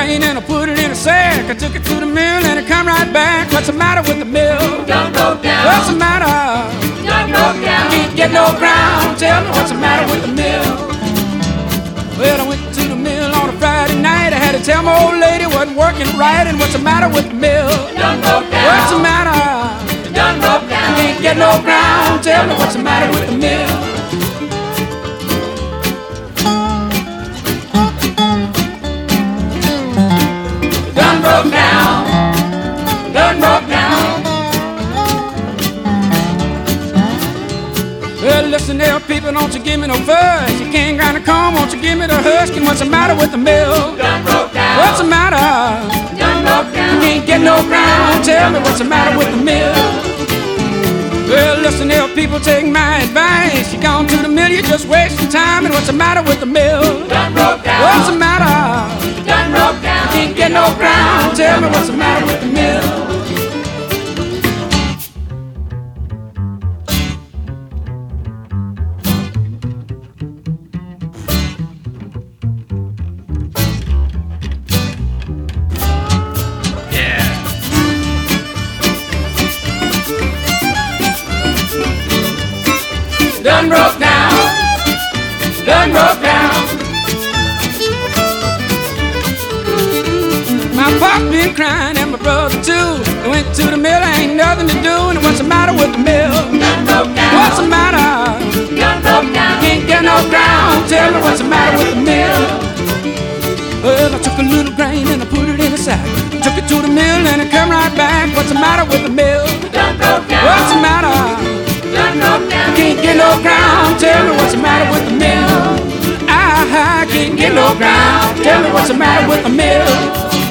grain and I put it in a sack. I took it to the mill and it come right back. What's the matter with the mill? Done broke down. What's the matter? Done broke down. Can't get no ground. Tell me what's the matter with the mill? Well, I went to the mill on a Friday night. I had to tell my old lady wasn't working right. And what's the matter with the mill? Done broke down. What's the matter? Done broke down. Can't get no ground. Tell me what's the matter with the mill? Done broke down. Done broke down. Well, listen there, people, don't you give me no fuss. You can't grind a comb, won't you give me the husk? And what's the matter with the mill? Done broke down. What's the matter? Done broke down. Can't get no ground. Tell me what's the matter with the mill? Well, listen there, people, take my advice. You gone to the mill, you're just wasting time. And what's the matter with the mill? Done broke down. What's the matter? Done broke down. Can't get no ground. Tell me what's the matter with the mill? Done broke down. Done broke down. My pop been crying and my brother too. They went to the mill, ain't nothing to do. And what's the matter with the mill? Done broke down. What's the matter? Done broke down. Can't get no ground. Tell me what's the matter with the mill? Well, I took a little grain and I put it in a sack. Took it to the mill and it come right back. What's the matter with the mill? Done broke down. What's the matter? Done broke down. Can't get no ground. Tell me what's the matter with the mill? I can't get no ground. Tell me what's the matter with the mill?